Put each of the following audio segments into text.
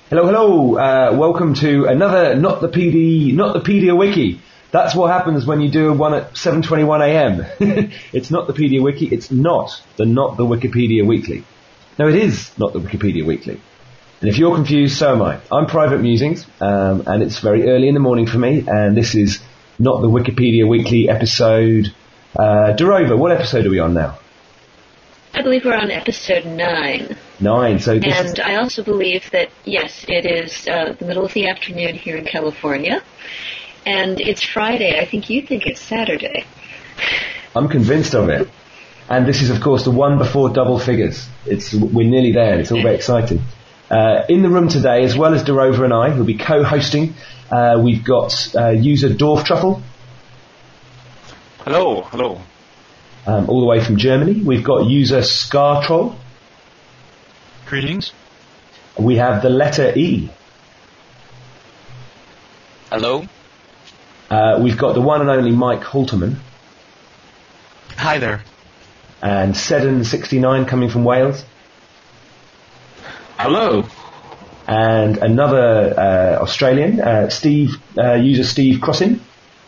Hello, hello. Welcome to another Not the Pedia Wiki. That's what happens when you do one at 7:21 a.m. It's not the Pedia Wiki. It's not the Wikipedia Weekly. No, it is not the Wikipedia Weekly. And if you're confused, so am I. I'm Private Musings, and it's very early in the morning for me. And this is not the Wikipedia Weekly episode. Derova, what episode are we on now? I believe we're on episode 9. 9. So this and I also believe that, yes, it is the middle of the afternoon here in California. And it's Friday. I think you think it's Saturday. I'm convinced of it. And this is, of course, the one before double figures. We're nearly there. It's all very exciting. In the room today, as well as Derova and I, who'll be co-hosting, we've got user Dorf Truffle. Hello, hello. All the way from Germany. We've got user Scar Troll. Greetings. We have the letter E. Hello. We've got the one and only Mike Halterman. Hi there. And Seddon69 coming from Wales. Hello. And another Australian, user Steve Crossin.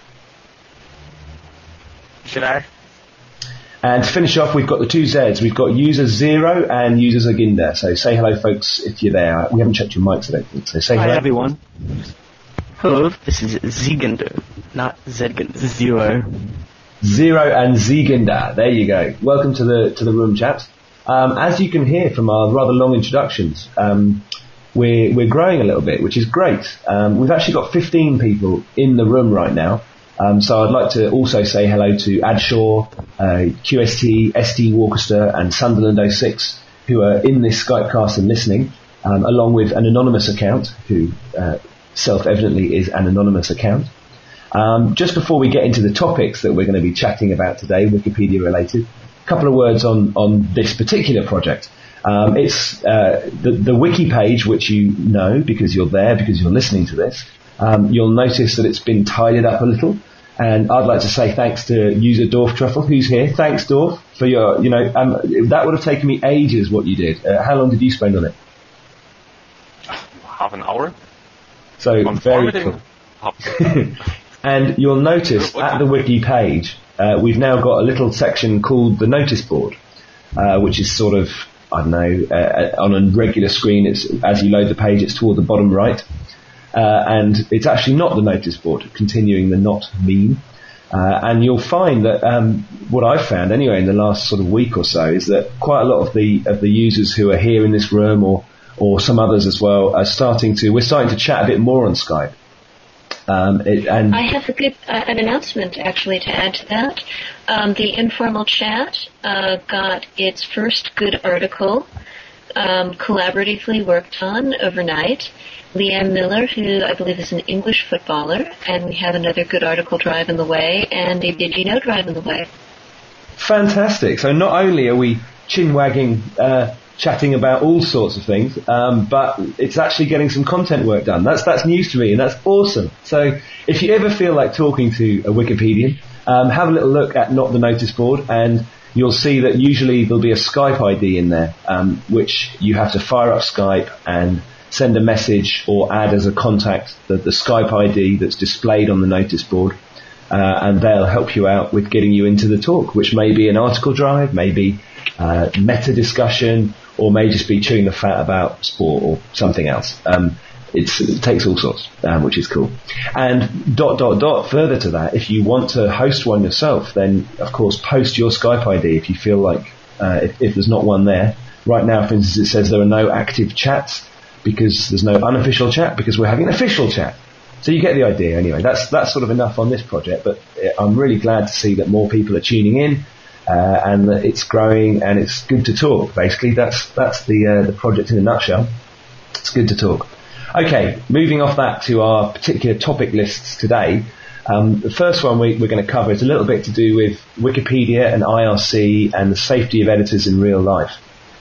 G'day. And to finish off, we've got the two Zs. We've got user Zero and user Zaginda. So say hello, folks, if you're there. We haven't checked your mics, I don't think. So say hello. Hi, everyone. Hello, this is Ziginder, not Zedgen. Zero. Zero and Ziginda. There you go. Welcome to the room, chaps. As you can hear from our rather long introductions, we're growing a little bit, which is great. We've actually got 15 people in the room right now. So I'd like to also say hello to Adshaw, QST, ST Walkester and Sunderland 06 who are in this Skypecast and listening, along with an anonymous account who self-evidently is an anonymous account. Just before we get into the topics that we're going to be chatting about today, Wikipedia related, a couple of words on this particular project. It's the wiki page, which you know because you're there, because you're listening to this. You'll notice that it's been tidied up a little. And I'd like to say thanks to user Dorf Truffle, who's here. Thanks, Dorf, for your, that would have taken me ages what you did. How long did you spend on it? Half an hour. So, very cool. And you'll notice at the wiki page, we've now got a little section called the notice board, which is sort of, I don't know, on a regular screen, as you load the page, it's toward the bottom right. And it's actually not the notice board, continuing the not meme. And you'll find that what I've found anyway in the last sort of week or so is that quite a lot of the users who are here in this room or some others as well are starting to chat a bit more on Skype. And I have an announcement actually to add to that. The informal chat got its first good article collaboratively worked on overnight. Leanne Miller, who I believe is an English footballer, and we have another good article drive in the way, and a Did You Know drive in the way. Fantastic. So not only are we chin-wagging, chatting about all sorts of things, but it's actually getting some content work done. That's news to me, and that's awesome. So if you ever feel like talking to a Wikipedian, have a little look at Not the Notice Board, and you'll see that usually there'll be a Skype ID in there, which you have to fire up Skype and send a message or add as a contact the Skype ID that's displayed on the notice board, and they'll help you out with getting you into the talk, which may be an article drive, maybe meta discussion, or may just be chewing the fat about sport or something else. It takes all sorts, which is cool. And ... further to that, if you want to host one yourself, then of course post your Skype ID if you feel like if there's not one there. Right now, for instance, it says there are no active chats because there's no unofficial chat because we're having an official chat. So you get the idea anyway. That's sort of enough on this project, but I'm really glad to see that more people are tuning in and that it's growing and it's good to talk. Basically, that's the project in a nutshell. It's good to talk. Okay, moving off that to our particular topic lists today. The first one we're going to cover is a little bit to do with Wikipedia and IRC and the safety of editors in real life.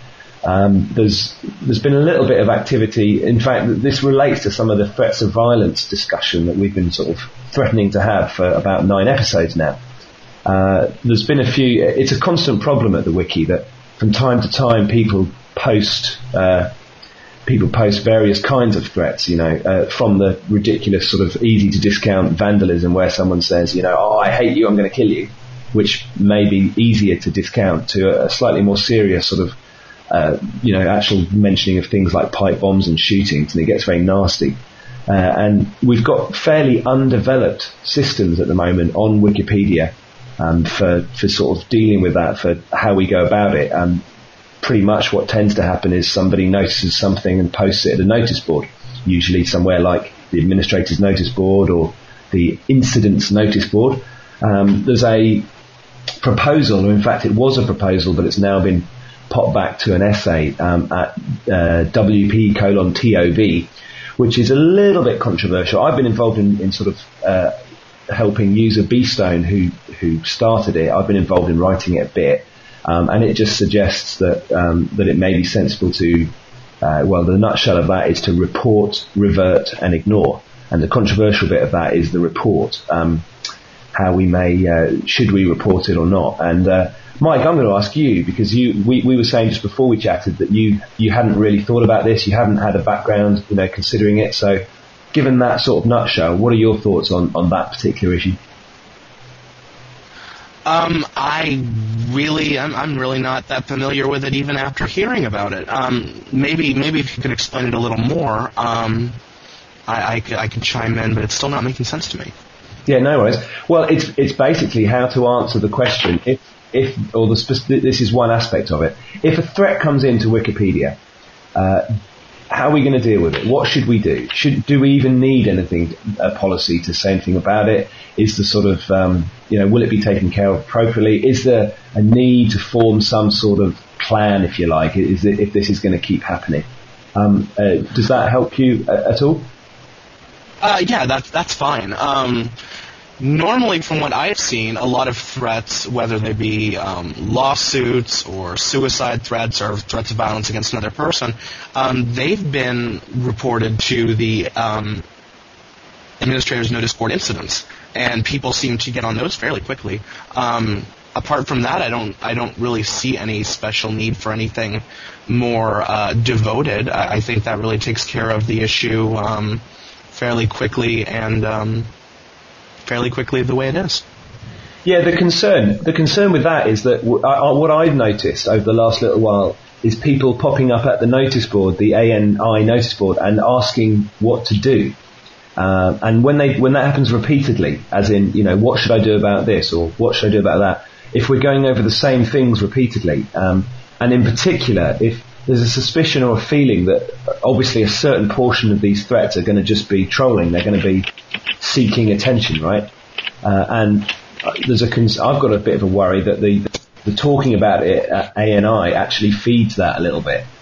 There's been a little bit of activity. In fact, this relates to some of the threats of violence discussion that we've been sort of threatening to have for about 9 episodes now. There's been a few. It's a constant problem at the wiki that from time to time people post people post various kinds of threats, from the ridiculous sort of easy to discount vandalism where someone says, oh, I hate you, I'm going to kill you, which may be easier to discount, to a slightly more serious sort of, actual mentioning of things like pipe bombs and shootings, and it gets very nasty. And we've got fairly undeveloped systems at the moment on Wikipedia for sort of dealing with that, for how we go about it. Pretty much what tends to happen is somebody notices something and posts it at a notice board, usually somewhere like the administrator's notice board or the incidents notice board. There's a proposal, or in fact it was a proposal, but it's now been popped back to an essay at WP:/TOB, which is a little bit controversial. I've been involved in sort of helping user Beastone, who started it. I've been involved in writing it a bit. And it just suggests that it may be sensible to, the nutshell of that is to report, revert, and ignore. And the controversial bit of that is the report, how we may, should we report it or not. And Mike, I'm going to ask you, because we were saying just before we chatted that you hadn't really thought about this, you hadn't had a background, considering it. So given that sort of nutshell, what are your thoughts on that particular issue? I'm really not that familiar with it even after hearing about it. Maybe if you could explain it a little more, I could chime in, but it's still not making sense to me. Yeah, no worries. Well, it's basically how to answer the question. This is one aspect of it. If a threat comes into Wikipedia, how are we going to deal with it? What should we do? Do we even need a policy to say anything about it? Is the sort of, will it be taken care of appropriately? Is there a need to form some sort of plan, if you like, if this is going to keep happening? Does that help you at all? Yeah, that's fine. Normally, from what I've seen, a lot of threats, whether they be lawsuits or suicide threats or threats of violence against another person, they've been reported to the administrator's notice board incidents, and people seem to get on those fairly quickly. Apart from that, I don't really see any special need for anything more devoted. I think that really takes care of the issue fairly quickly and fairly quickly the way it is. Yeah, the concern with that is that what I've noticed over the last little while is people popping up at the notice board, the ANI notice board, and asking what to do. And when that happens repeatedly, as in, what should I do about this or what should I do about that? If we're going over the same things repeatedly, and in particular, if there's a suspicion or a feeling that obviously a certain portion of these threats are going to just be trolling, they're going to be seeking attention, right? And I've got a bit of a worry that the talking about it at ANI actually feeds that a little bit.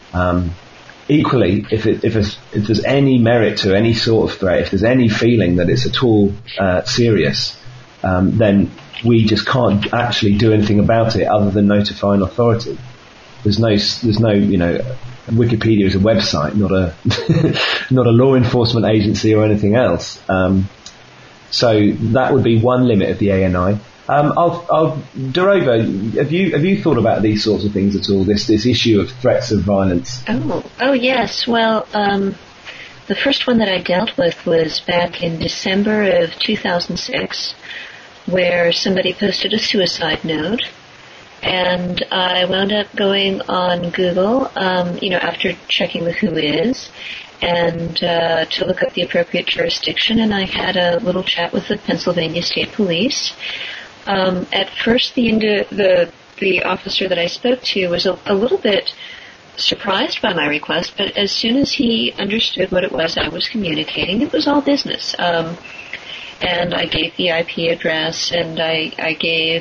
Equally, if there's any merit to any sort of threat, if there's any feeling that it's at all serious, then we just can't actually do anything about it other than notify an authority. There's no, Wikipedia is a website, not a law enforcement agency or anything else. So that would be one limit of the ANI. Darova, have you thought about these sorts of things at all? This issue of threats of violence. Oh yes. Well, the first one that I dealt with was back in December of 2006, where somebody posted a suicide note, and I wound up going on Google, after checking the who is, and to look up the appropriate jurisdiction, and I had a little chat with the Pennsylvania State Police. At first, the officer that I spoke to was a little bit surprised by my request, but as soon as he understood what it was I was communicating, it was all business. And I gave the IP address, and I gave,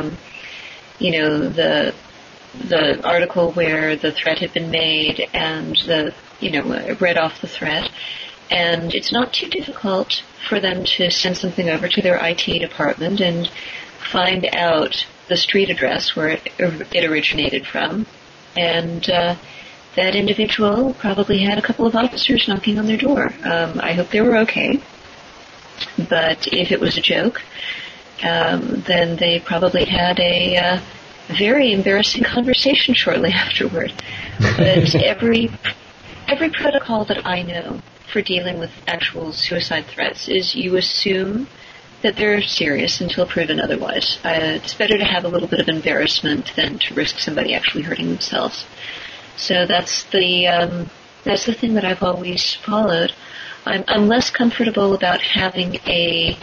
the article where the threat had been made, and read off the threat. And it's not too difficult for them to send something over to their IT department and find out the street address where it originated from. And that individual probably had a couple of officers knocking on their door. I hope they were okay. But if it was a joke, then they probably had a very embarrassing conversation shortly afterward. But every protocol that I know for dealing with actual suicide threats is you assume that they're serious until proven otherwise. It's better to have a little bit of embarrassment than to risk somebody actually hurting themselves. So that's the thing that I've always followed. I'm less comfortable about having a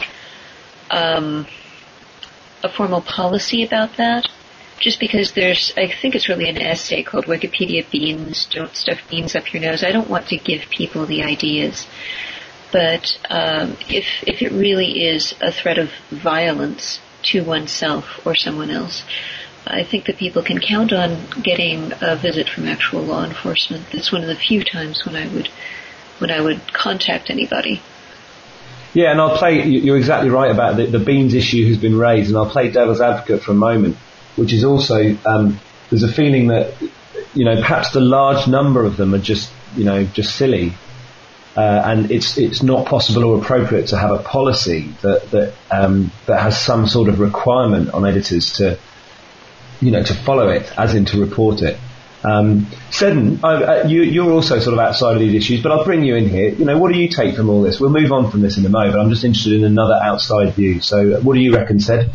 formal policy about that, just because I think it's really an essay called Wikipedia Beans, Don't Stuff Beans Up Your Nose. I don't want to give people the ideas. But if it really is a threat of violence to oneself or someone else, I think that people can count on getting a visit from actual law enforcement. That's one of the few times when I would contact anybody. Yeah, and I'll play. You're exactly right about the beans issue has been raised, and I'll play devil's advocate for a moment, which is also there's a feeling that perhaps the large number of them are just silly. And it's not possible or appropriate to have a policy that has some sort of requirement on editors to follow it, as in to report it. Seddon, you're also sort of outside of these issues, but I'll bring you in here. What do you take from all this? We'll move on from this in a moment. I'm just interested in another outside view. So, what do you reckon, Sed?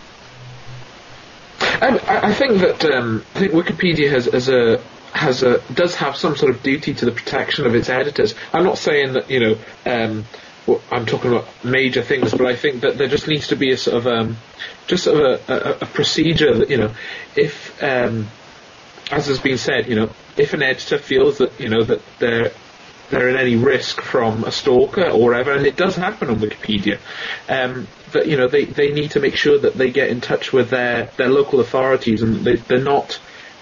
I think that Wikipedia does have some sort of duty to the protection of its editors. I'm not saying that I'm talking about major things, but I think that there just needs to be a sort of a procedure that if as has been said, if an editor feels that that they're in any risk from a stalker or whatever, and it does happen on Wikipedia, that they need to make sure that they get in touch with their local authorities, and they're not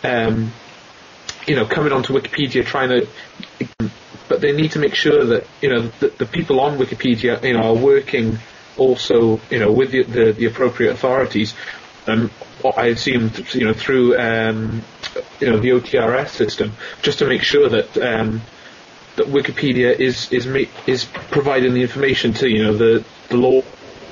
coming onto Wikipedia trying to, but they need to make sure that that the people on Wikipedia are working also with the appropriate authorities. I assume through the OTRS system, just to make sure that that Wikipedia is providing the information to the law.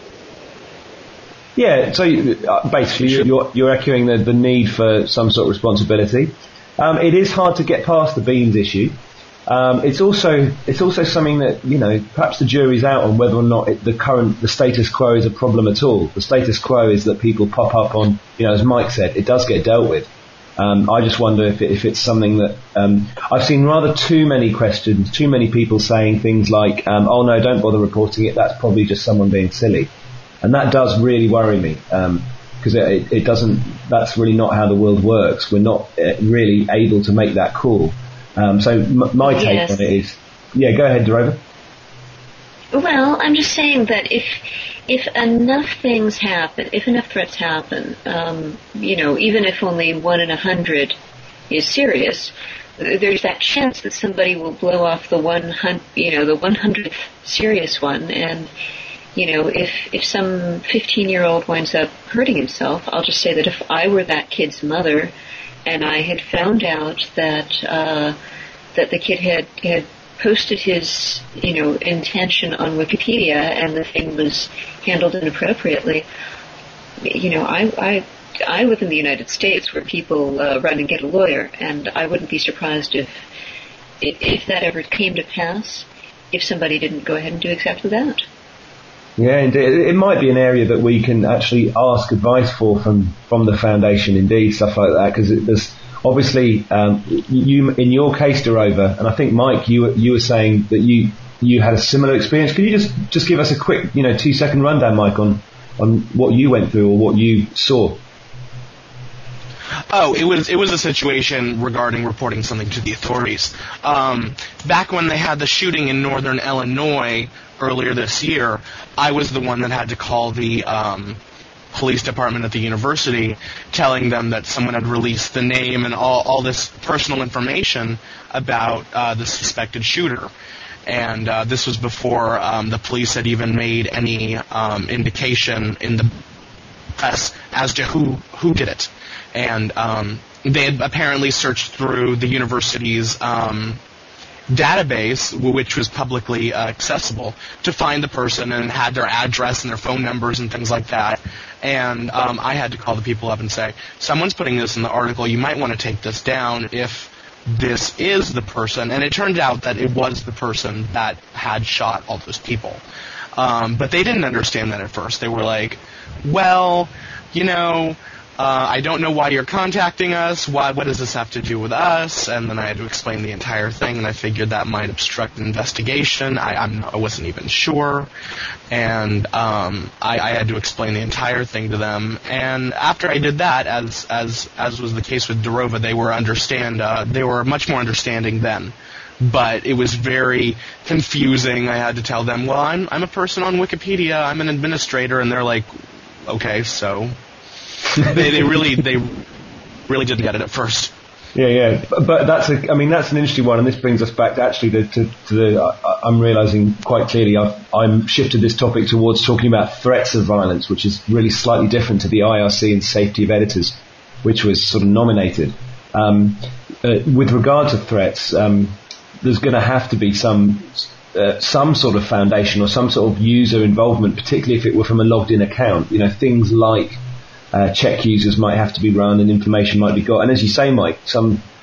Yeah, so basically you're echoing the need for some sort of responsibility. It is hard to get past the beans issue. It's also something that perhaps the jury's out on whether or not the status quo is a problem at all. The status quo is that people pop up on, as Mike said, it does get dealt with. I just wonder if it's something that I've seen rather too many questions, too many people saying things like, "Oh no, don't bother reporting it. That's probably just someone being silly," and that does really worry me. Because it doesn't. That's really not how the world works. We're not really able to make that call. So my take on it is, yeah. Go ahead, Dorova. Well, I'm just saying that if enough things happen, if enough threats happen, even if only 1 in 100 is serious, there's that chance that somebody will blow off the 100th serious one, and. If some 15-year-old winds up hurting himself, I'll just say that if I were that kid's mother and I had found out that that the kid had posted his, intention on Wikipedia and the thing was handled inappropriately, I live in the United States where people run and get a lawyer, and I wouldn't be surprised if that ever came to pass, if somebody didn't go ahead and do exactly that. Yeah, indeed. It might be an area that we can actually ask advice for from the foundation, indeed, stuff like that, because there's obviously, you in your case, Dorova, and I think Mike, you were saying that you had a similar experience. Could you just give us a quick 2-second rundown, Mike, on what you went through or what you saw? Oh, it was a situation regarding reporting something to the authorities. Back when they had the shooting in northern Illinois earlier this year, I was the one that had to call the police department at the university, telling them that someone had released the name and all this personal information about the suspected shooter. And this was before the police had even made any indication in the press as to who did it. And they had apparently searched through the university's database, which was publicly accessible, to find the person, and had their address and their phone numbers and things like that. And I had to call the people up and say, someone's putting this in the article, you might want to take this down. If this is the person, and it turned out that it was the person that had shot all those people. But they didn't understand that at first. They were like, well, I don't know why you're contacting us. What does this have to do with us? And then I had to explain the entire thing, and I figured that might obstruct an investigation. I wasn't even sure. And I had to explain the entire thing to them. And after I did that, as was the case with Darova, they were much more understanding then. But it was very confusing. I had to tell them, well, I'm a person on Wikipedia. I'm an administrator. And they're like, okay, so... they really didn't get it at first. Yeah. But that's an interesting one, and this brings us back actually to the. I'm realising quite clearly I'm shifted this topic towards talking about threats of violence, which is really slightly different to the IRC and safety of editors, which was sort of nominated. With regard to threats, there's going to have to be some sort of foundation or some sort of user involvement, particularly if it were from a logged-in account. Things like check users might have to be run and information might be got. And as you say, Mike, some